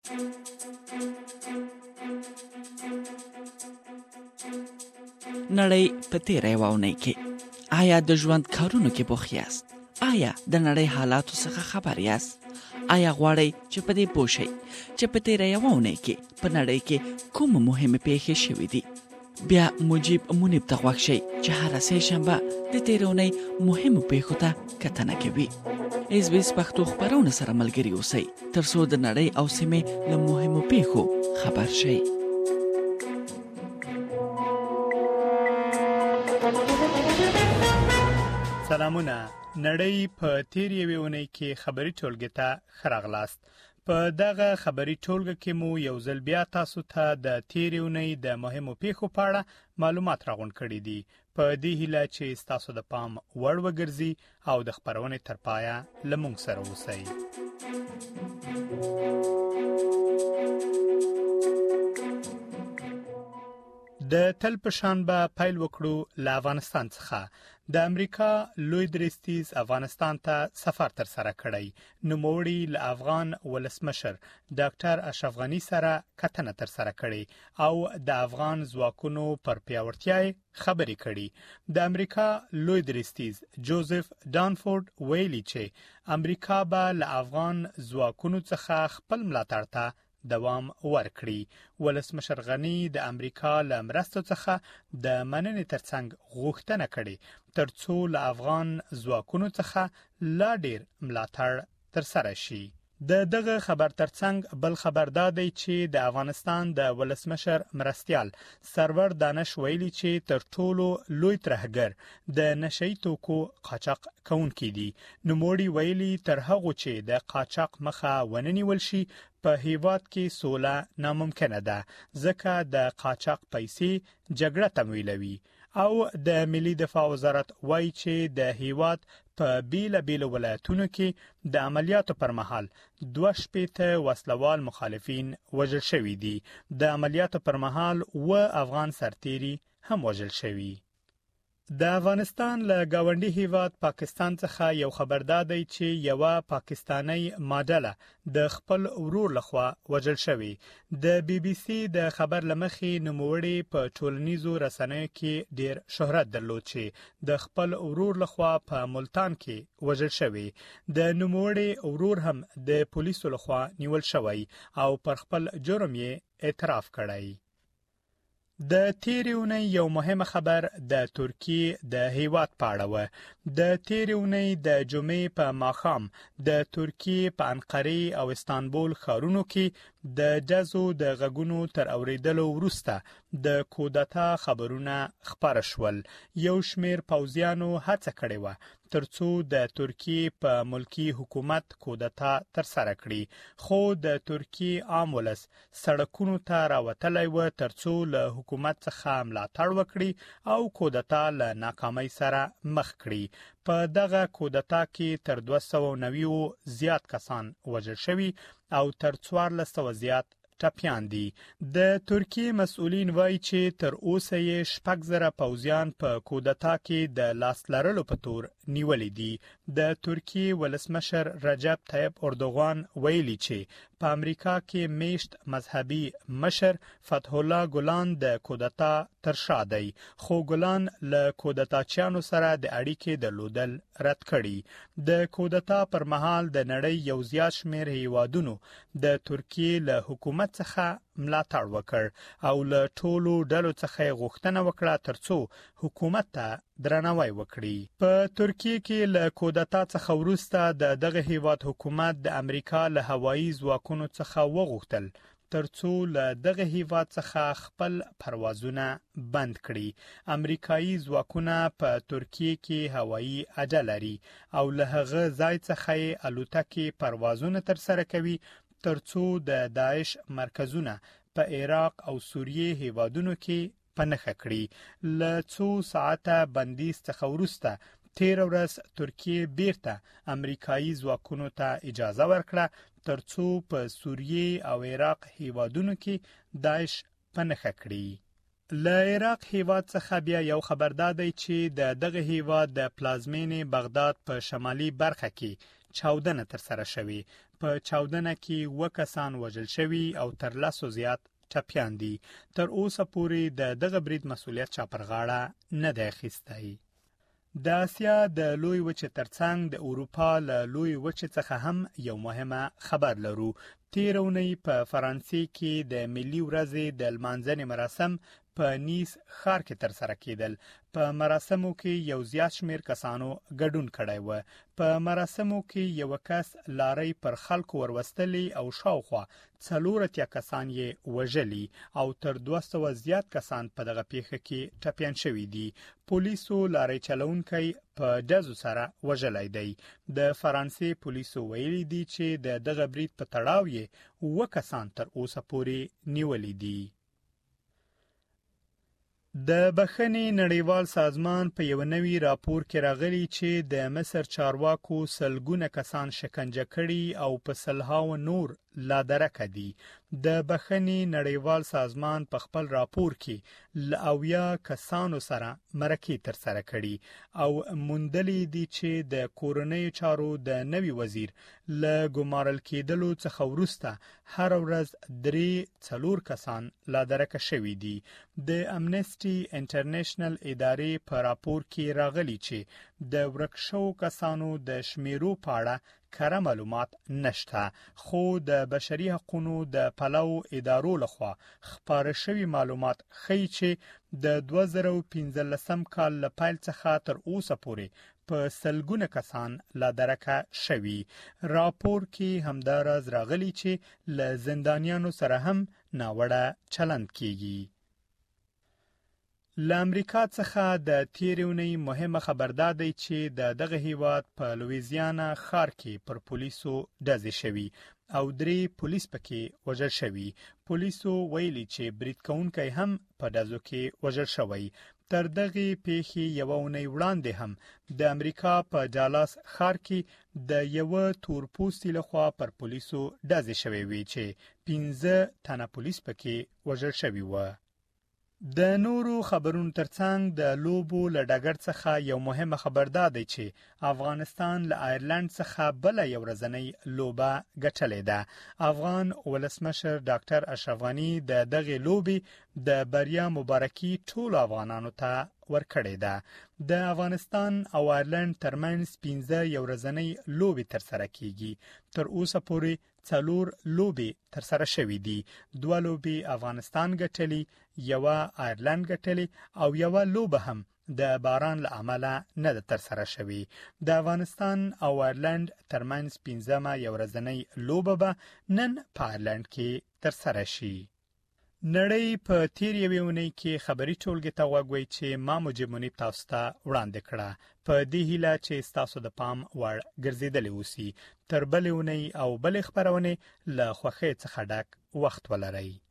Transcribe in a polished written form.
نړۍ په تیره یوه اونۍ کې آیا د ژوند کارونو کې بوخت یاست؟ آیا د نړۍ حالاتو څخه خبر یاست؟ آیا غواړئ چې په دې پوه شئ چې په تیره یوه اونۍ کې په نړۍ کې کومه مهمې پیښې شوې دي؟ بیا مجیب منیب ته غوږ شئ چې هره سه شنبه د تیرې اونۍ مهمو پیښو ته کتنه کوي. SBS پښتو خپرونه سره ملګري اوسئ ترڅو د نړۍ او سیمې له مهمو پیښو خبر شئ. سلامونه. نړۍ په تیر یوې اونۍ کې خبري ټولګې ته ښه راغلاست. په دغه خبري ټولګه کې مو یو ځل بیا تاسو ته د تیرې اونۍ د مهمو پیښو په اړه معلومات راغونډ کړي دي. په دې هیله چې تاسو د پام وړ وګرځي او د خبرونې تر پایه له موږ سره اوسئ. د تل په شان به پیل وکړو له افغانستان څخه. د امریکا لوی درستیز افغانستان ته سفر تر سره کړی. نوموړي له افغان ولسمشر ډاکټر اشرف غني سره کتنه تر سره کړې او د افغان ځواکونو پر پیاوړتیا خبرې کړې. د امریکا لوی درستیز جوزف دانفورد ویلي چې امریکا به له افغان ځواکونو څخه خپل ملاتړ ته دوام ورکړي. ولسمشر غني د امریکا له مرستو څخه د مننې ترڅنګ غوښتنه کړې ترڅو له افغان ځواکونو څخه لا ډیر ملاتړ ترسره شي. د دغه خبر ترڅنګ بل خبر دادی چې د افغانستان د ولسمشر مرستیال سرور دانش ویلي چې تر ټولو لوی ترهګر د نشئی توکو قاچاق کوونکي دي. نوموړي ویلي تر هغه چې د قاچاق مخه وننیول شي په هیواد کې سوله ناممکنه ده ځکه د قاچاق پیسې جګړه تمویلوي. او د ملي دفاع وزارت وایي چې د هیواد په بیلابیلو ولایتونو کې د عملیاتو پر مهال 2 وسلوال مخالفین وژل شوي دي. د عملیاتو پر مهال افغان سرتیري هم وژل شوي. د افغانستان له گاونډي هیواد پاکستان څخه یو خبر دادی چې یو پاکستانی ماډله د خپل ورور لخوا وژل شوی. د BBC د خبر لمخې نوموړي په ټولنیزو رسنیو کې ډیر شهرت درلود چې د خپل ورور لخوا په ملتان کې وژل شوی. د نوموړي ورور هم د پولیسو لخوا نیول شوی او پر خپل جرم یې اعتراف کړی. د تیرې اونۍ یو مهمه خبر د ترکیې د هیواد په اړه و. د تیرې اونۍ د جمعې په ماښام د ترکیې په انقره او استانبول ښارونو کې د ډزو د غږونو تر اوریدلو وروسته د کودتا خبرونه خپاره شول. یو شمیر پوځیانو هڅه کړې و ترڅو د ترکیې په ملکی حکومت کودتا تر سره کړي، خو د ترکیې عام ولس سړکونو ته راوتلی و ترڅو له حکومت څخه ملاتړ وکړي او کودتا له ناکامۍ سره مخ کړي. په دغه کودتا کې تر 290 زیات کسان وژل شوي او تر 1400 زیات ټپیان دي. د ترکیې مسؤلین وایي چې تر اوسه یې 6000 پوځیان په کودتا کې د لاس لرلو په تور نیولې دي. د ترکیې ولسمشر رجب طیب اردوغان ویلي چې په امریکا کې میشت مذهبي مشر فتح الله ګلان د کودتا تر شا دی، خو ګلان له کودتاچیانو سره د اړیکې درلودل رد کړي. د کودتا پر مهال د نړۍ یو زیات شمیر هیوادونو د ترکیې له حکومت څخه ملاتړ وکړ او له ټولو ډلو څخه غوښتنه وکړه ترڅو حکومت ته درناوی وکړي. په ترکیې کې له کودتا څخه وروسته دغه هیواد حکومت د امریکا له هوایي ځواکونو څخه وغوښتل ترڅو له دغه هیواد څخه خپل پروازونه بند کړي. امریکایي ځواکونه په ترکیې کې هوایي اډه لري او له هغه ځای څخه الوتکې پروازونه ترسره کوي ترڅو د داعش مرکزونه په عراق او سوریه هیوادونو کې پنهخه کړي. له څو ساعته بندیز څخه وروسته تیر ورځ ترکیه بیرته امریکایي ځواکونو ته اجازه ورکړه ترڅو په سوریه او عراق هیوادونو کې داعش پنهخه کړي. له عراق هیواد څخه بیا یو خبر دادی چې دغه هیواد د پلازمینې بغداد په شمالي برخه کې چاودنه ترسره شوې. په چاودنه کې 7 کسان وژل شوي او تر 10 زیات ټپیان دي. تر اوسه پورې دغه برید مسؤلیت چا پر غاړه نه دی اخیستی. د اسیا د لوی وچې ترڅنګ د اروپا له لوی وچې څخه هم یو مهمه خبر لرو. تیر اونۍ په فرانسې کې د ملي ورځې د لمانځنې مراسم په نیس ښار کې ترسره کېدل. په مراسمو کې یو زیات شمیر کسانو ګډون کړی و. په مراسمو کې یو کس لارۍ پر خلکو وروستلې او شاوخوا 4 کسان یې وژلي او تر 200 زیات کسان په دغه پیښه کې ټپیان شوي دي. پولیسو لارۍ چلونکی په ډزو سره وژلی دی. د فرانسې پولیسو ویلي دي چې دغه برید په تړاو یې 7 کسان تر اوسه پورې نیولي دي. د بخښنې نړیوال سازمان په یو نوي راپور کې راغلی چې د مصر چارواکو سلګونه کسان شکنجه کړي او په سلهاو نور لا درکه دي. د بخښنې نړیوال سازمان په خپل راپور کې ل 80 کسانو سره مرکې ترسره کړي او موندلې دي چې د کورنۍ چارو د نوي وزیر له ګمارل کېدلو څخه وروسته هر ورځ 3-4 کسان لا درکه شوي دي. د امنسټي انټرنیشنل ادارې په راپور کې راغلي چې د ورک شوو کسانو د شمیرو په اړه کره معلومات نشته، خو د بشري حقوقو د پلو ادارو لخوا خپاره شوي معلومات ښیي چې د 2015 کال له پیل څخه تر اوسه پورې په سلګونه کسان لا درکه شوي. راپور کې همداراز راغلي چې له زندانیانو سره هم ناوړه چلند کیږي. له امریکا څخه د تیرې اونۍ مهمه خبر دا دی چې دغه هیواد په لویزیانا ښار کې پر پولیسو ډزې شوي او 3 پولیس پکې وژل شوي. پولیسو ویلي چې برید کوونکی هم په ډزو کې وژل شوی. تر دغه پیښې یو اونۍ وړاندې هم د امریکا په ډالاس ښار کې د یو تورپوستي لخوا پر پولیسو ډزې شوې وي چې 15 تنه پولیس پکې وژل شوي و. د نورو خبرونو ترڅنګ د لوبو له ډګر څخه یو مهمه خبر دا دی چې افغانستان له آیرلند څخه بل یو ورځنۍ لوبه ګټلې ده. افغان ولسمشر ډاکټر اشرف غني دغه لوبي د بریا مبارکي ټول افغانانو ته ورکړې ده. د افغانستان او آیرلند ترمنځ 15 یو ورځنۍ لوبي ترسره کیږي. تر اوسه پورې 4 لوبي ترسره شوې دي. 2 لوبي افغانستان ګټلې، 1 آیرلند ګټلې او 1 لوبه هم د باران له امله نه ده ترسره شوې. د افغانستان او آیرلند ترمنځ 15مه یو ورځنۍ لوبه به نن په آیرلند کې ترسره شي. نړۍ په تیر یوې اونۍ کې خبري ټولګې ته غوږ وی چې ما مجيب منیب تاسو ته وړاندې کړه. په دې هیله چې تاسو د پام وړ ګرځیدلې اوسئ. تر بلې اونۍ او بلې خبرونه له خوښۍ څخه ډک وخت ولرئ.